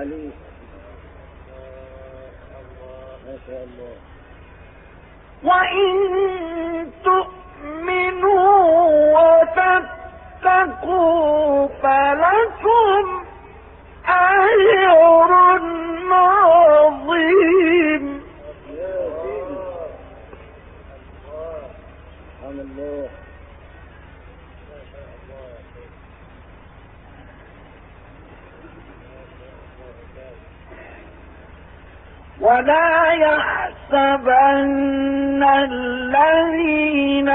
عليك. ما شاء الله. وإن تؤمنوا وتتقوا فلكم أجر عظيم. يا سيدي سبحان الله. ولا يحسبن الذين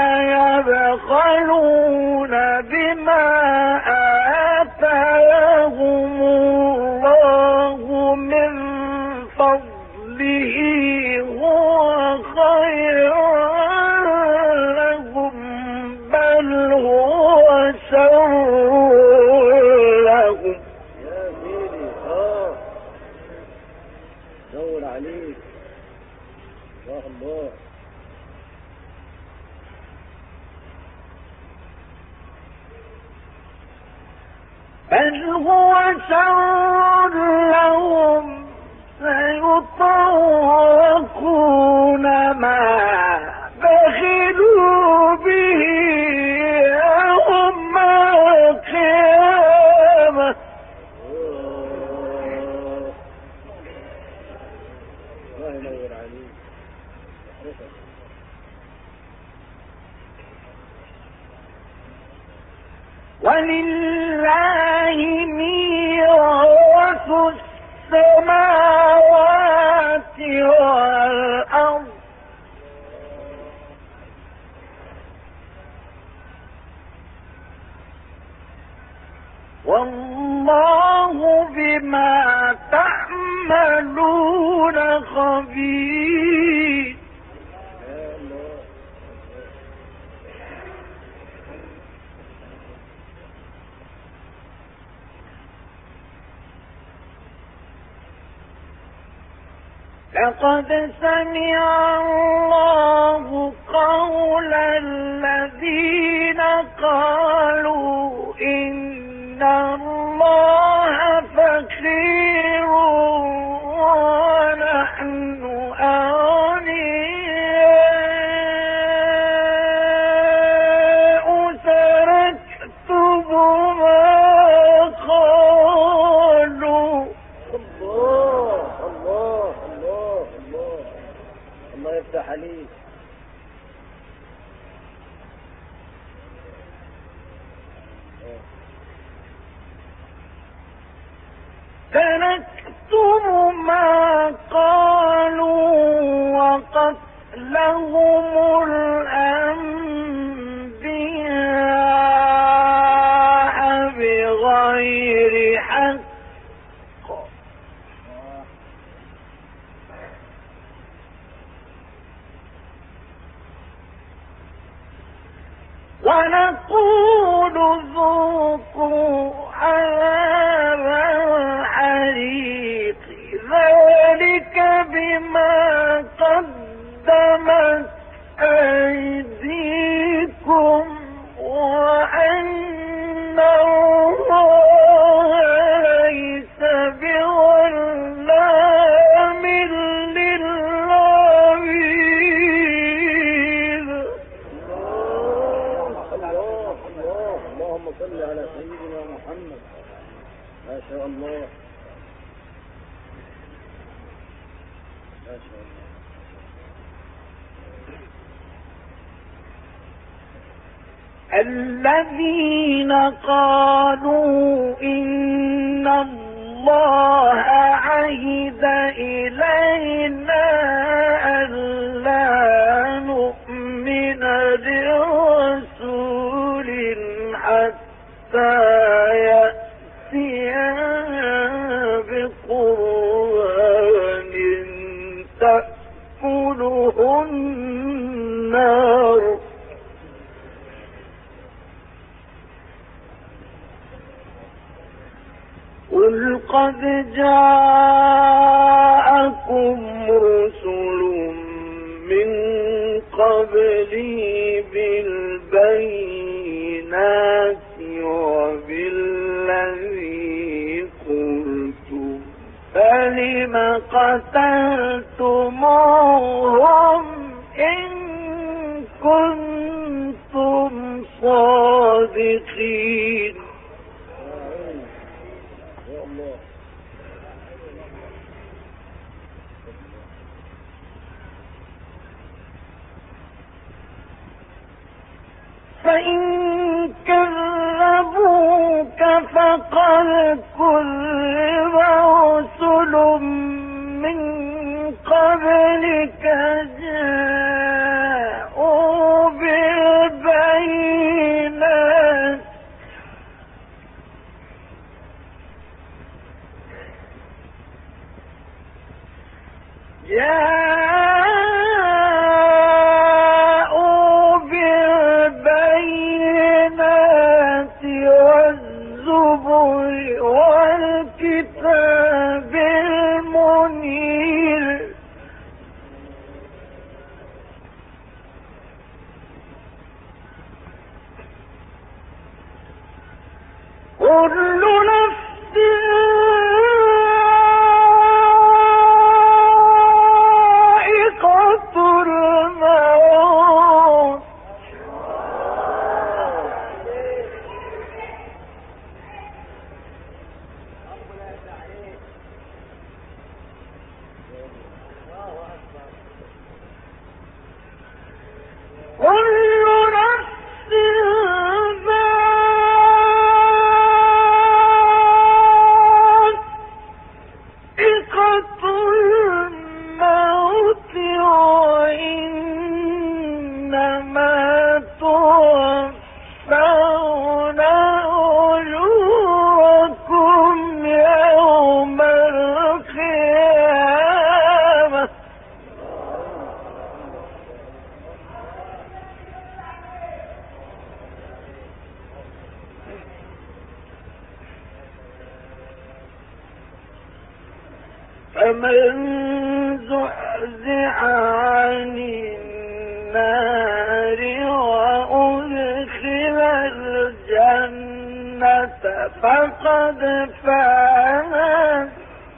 يبخلون بما آتاهم الله من فضله هو خيرا لهم بل هو شر لهم. يا سيدي دور عليك. الله الله. بل هو شر لهم سيطوقون ما بخلوا به يوم القيامة. الله ينور عليك. ولله ميراث السماوات والأرض والله بما تعملون خبير. لقد سمع الله قول الذين قالوا إن الله فقير ونحن أغنياء تركتم ما قالوا. الله يفتح عليك. تركتم ما قالوا وقتلهم الأنبياء بغير حق ونقول ذوقوا عذاب الحريق ذلك بما قدمت أيديكم وأن الله ليس بظلام للعبيد. اللهم صل على سيدنا محمد. ما شاء الله. ما شاء الله. الذين قالوا إن الله عهد إلينا ألا نؤمن لرسول حتى يأتينا بقرآن تأكله النار. قل قد جاءكم قتلتموهم إن كنتم صادقين. يا الله. فإن كذبوك فقد كذب رسل من قبلك جاءوا بالبينات والزبر والكتاب المنير. كل نفس ذائقة الموت فمن زحزح عن النار وأدخل الجنة فقد فاز.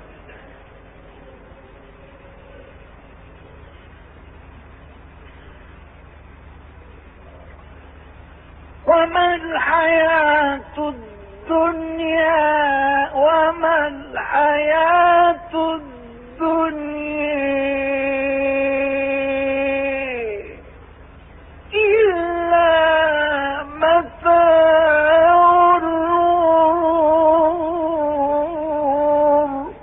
وما الحياة الدنيا وما الحياة الدنيا إلا متاع الغرور.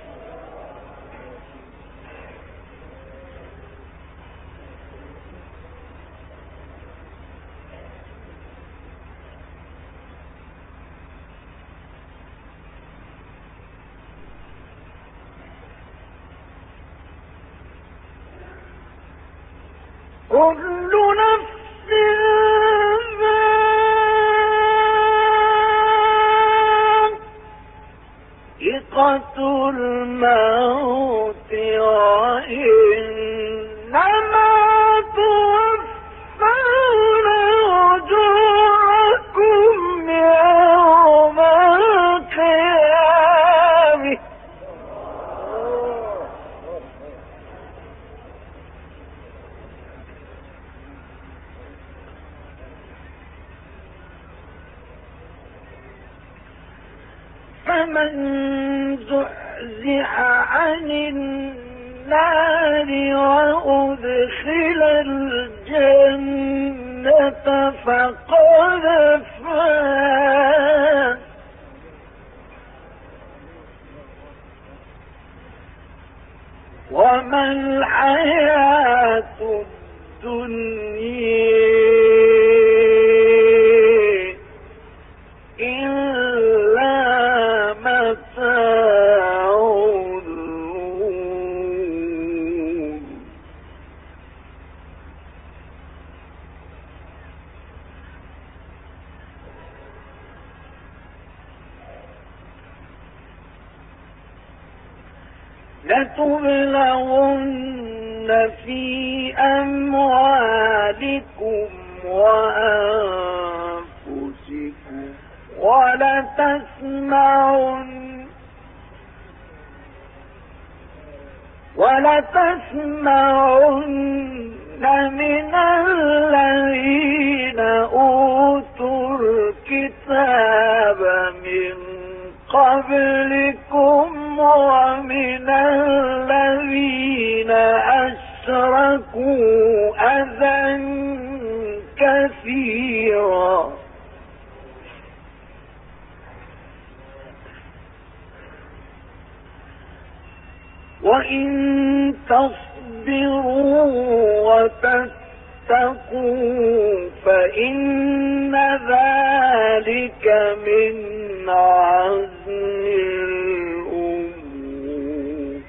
كل نفس ذائقة الموت وإنما توفون أجوركم يوم القيامة. فمن زحزح عن النار وأدخل الجنة فقد فاز. وما الحياة الدنيا إلا متاع الغرور. لتبلغن في أموالكم وأنفسكم ولتسمعن ولتسمعن من الذين أوتوا الكتاب من قبلكم ومن الذين أشركوا أذى كثيرا وإن تصبروا وتتقوا فإن ذلك من عزم الأمور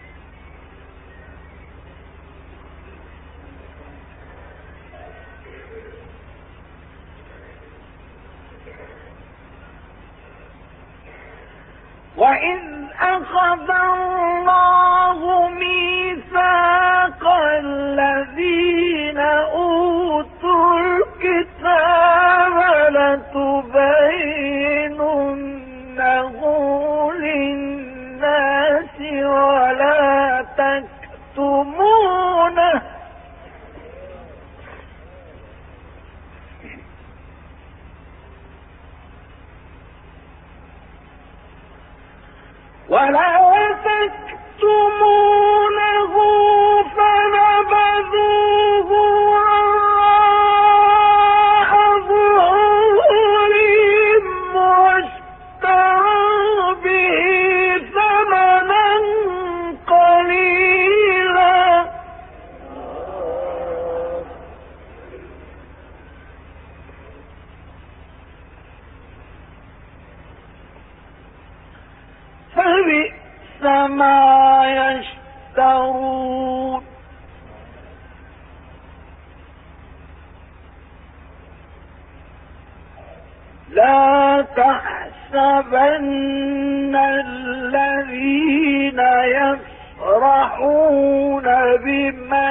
وإذ أخذ الله ميثاق الذين أوتوا الكتاب لتبيننه للناس ولا تكتمونه فنبذوه وراء ظهورهم واشتروا به ثمنا قليلا فبئس ما يشترون لا تحسبن الذين يفرحون بما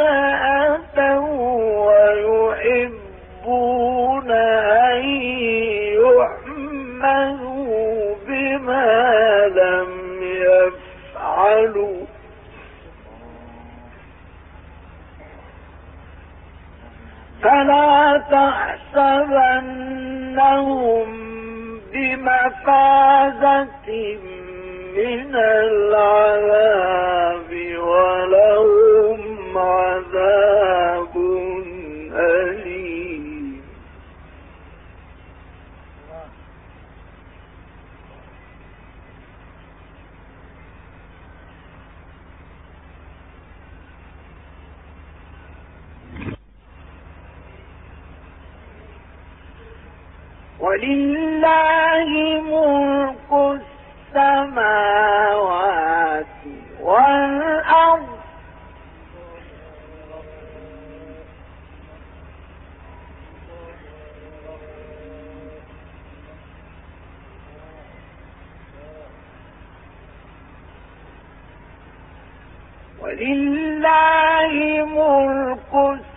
أتوا ويحبون أن يحمدوا بما لم يفعلوا فلا تحسبنهم بمفازة من العذاب ولهم عذاب أليم ولله ملك السماوات والأرض ولله ملك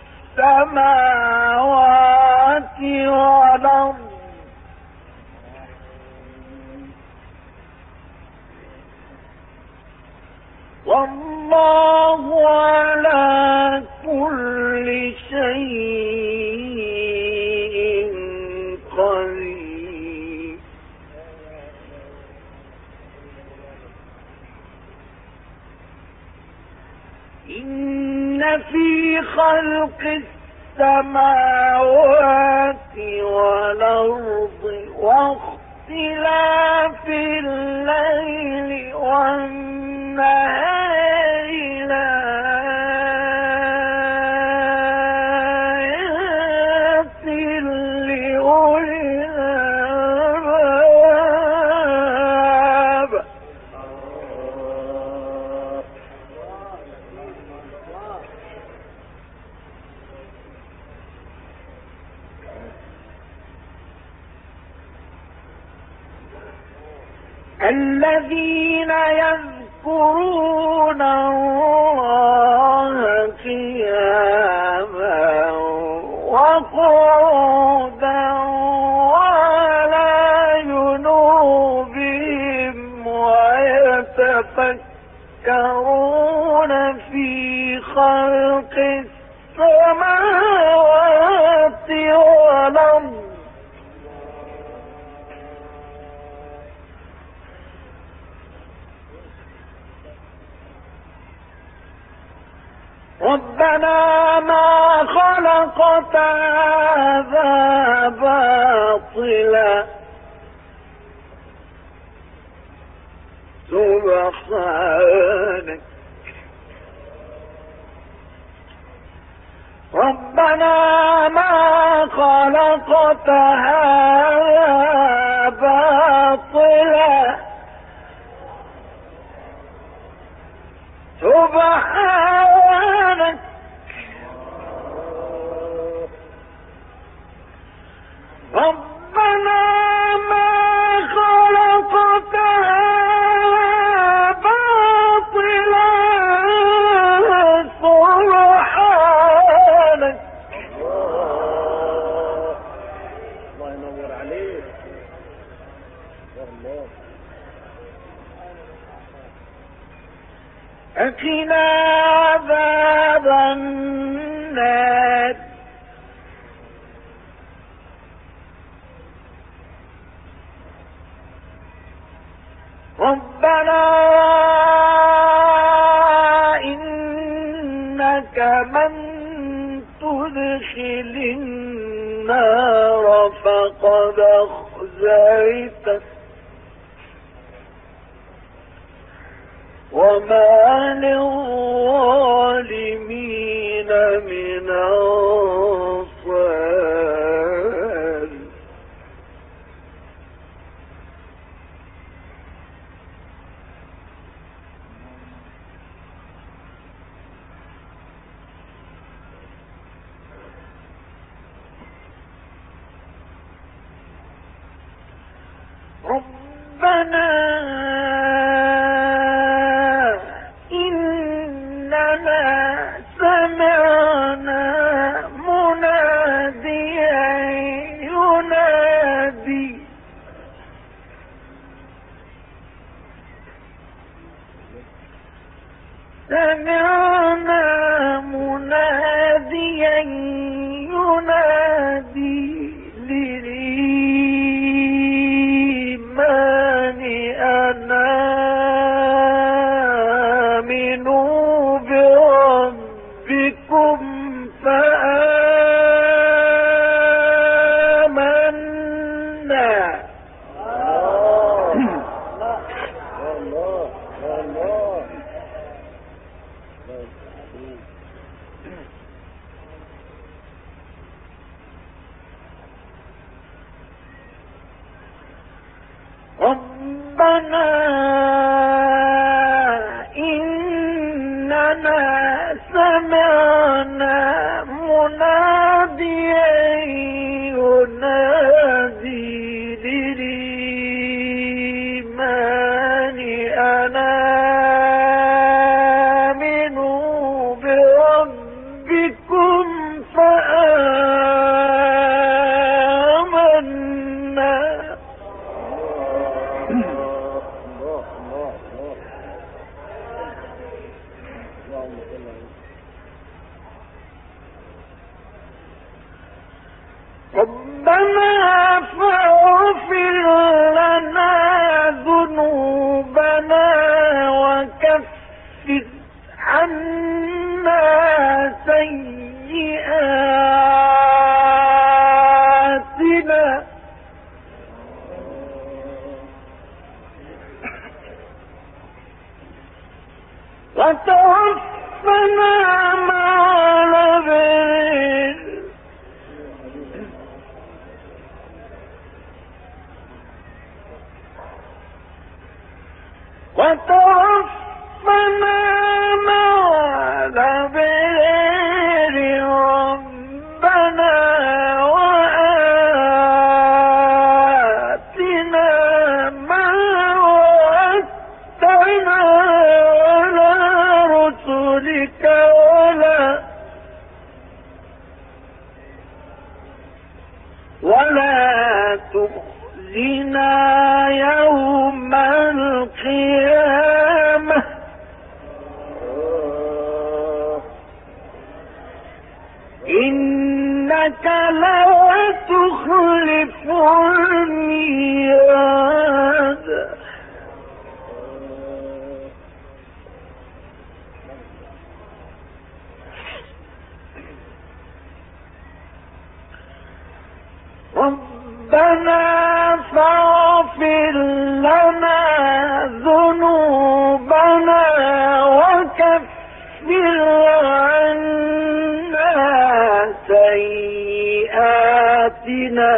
السماوات والأرض والله على كل شيء قدير إن في خلق السماوات والأرض واختلاف الليل والنهار لآيات لأولي الألباب الذين يذكرون الله قياما وقعودا وعلى جنوبهم ويتفكرون يتفكرون في خلق السماوات والأرض ربنا ما خلقت هذا باطلا سبحانك ربنا ما خلقت هذا باطلا سبحانك ربنا ما خلقت هذا باطلا سبحانك الله ينور عليك الله أقنا عذاب النار ربنا إنك من تدخل النار فقد أخزيته وما للظالمين من أنصار ربنا إننا سمعنا مناديا ينادي سمعنا مناديا ينادي للإيمان أن آمنوا بربكم فآمنا ربنا إننا سمعنا مناديا ينادي للإيمان أن آمنوا بربكم فآمنا ربنا فاغفر لنا ذنوبنا وكفر عنا سيئاتنا وتوفنا مع الأبرار وتوفنا مع الأبرار ربنا وآتنا ما وعدتنا على رسلك ولا تخزنا يوم القيامة إنك لا تخلف الميعاد ربنا فاغفر لنا ذنوبنا وكفر عنا سيئاتنا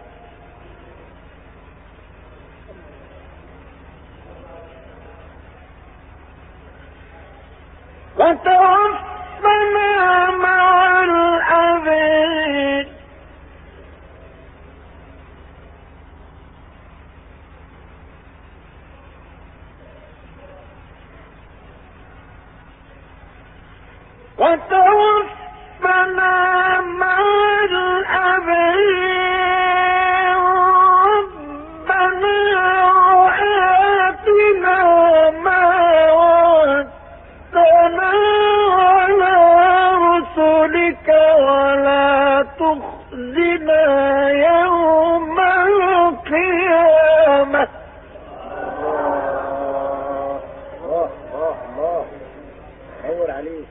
وتوفنا مع الأبرار وتوفنا مع الأبرار ربنا وآتنا ما وعدتنا على رسلك ولا تخزنا يوم القيامة الله عور عليك.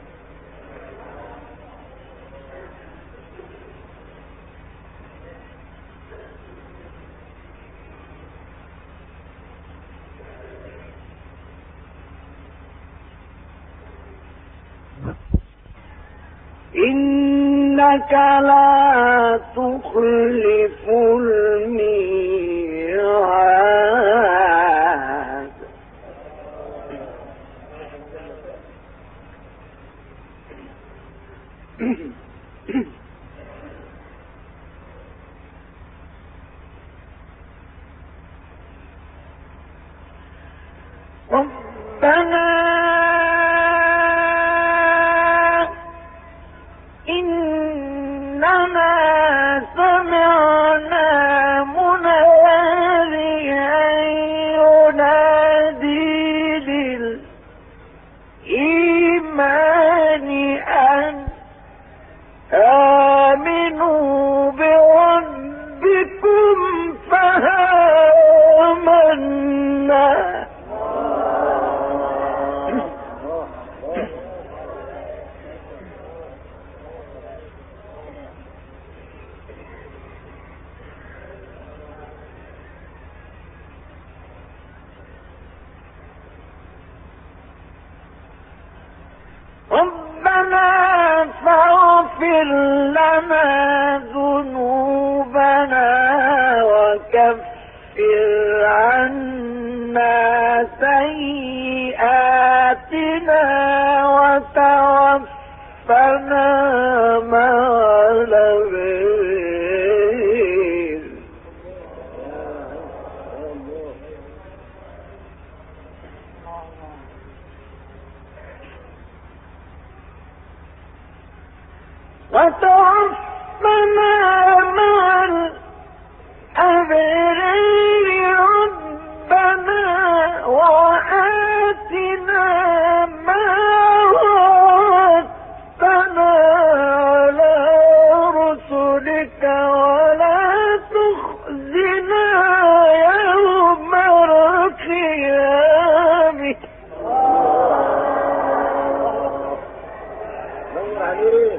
إنك لا تخلف الميعاد ربنا إننا سمعنا مناديا ينادي للإيمان أن آمنوا بربكم فآمنا ربنا فاغفر لنا ذنوبنا وكفر عنا سيئاتنا وتوفنا مع الأبرار وتوفنا مع الأبرار ربنا وآتنا ما وعدتنا على رسلك ولا تخزنا يوم القيامة عور عليك.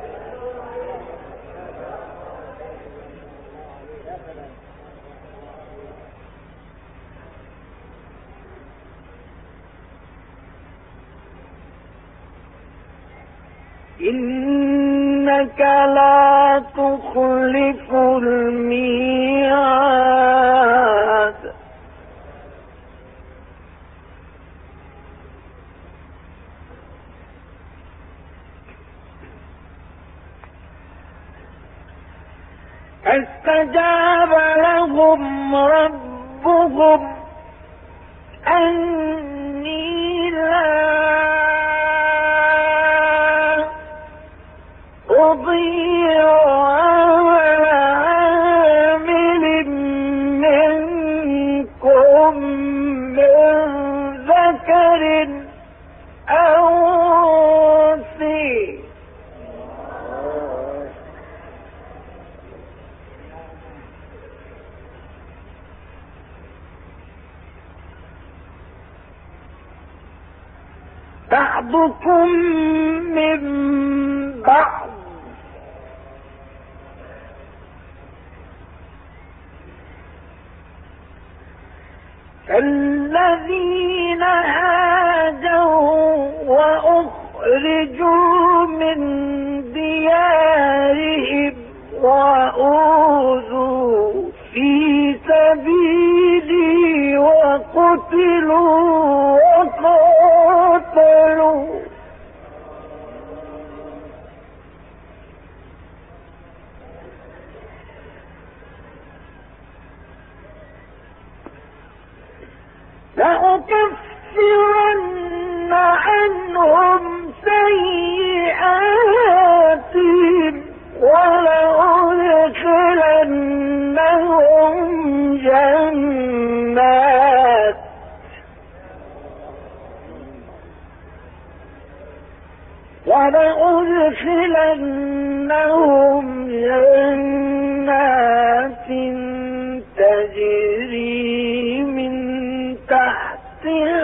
إنك لا تخلف الميعاد فاستجاب لهم ربهم أني لا أضيع عمل عامل منكم من ذكر أو أنثى بعضكم من بعض الذين هاجروا وأخرجوا من ديارهم وأوذوا في سبيلي وقتلوا وقاتلوا لأكفرن عنهم سيئاتهم ولأدخلنهم جنات تجري من تحتها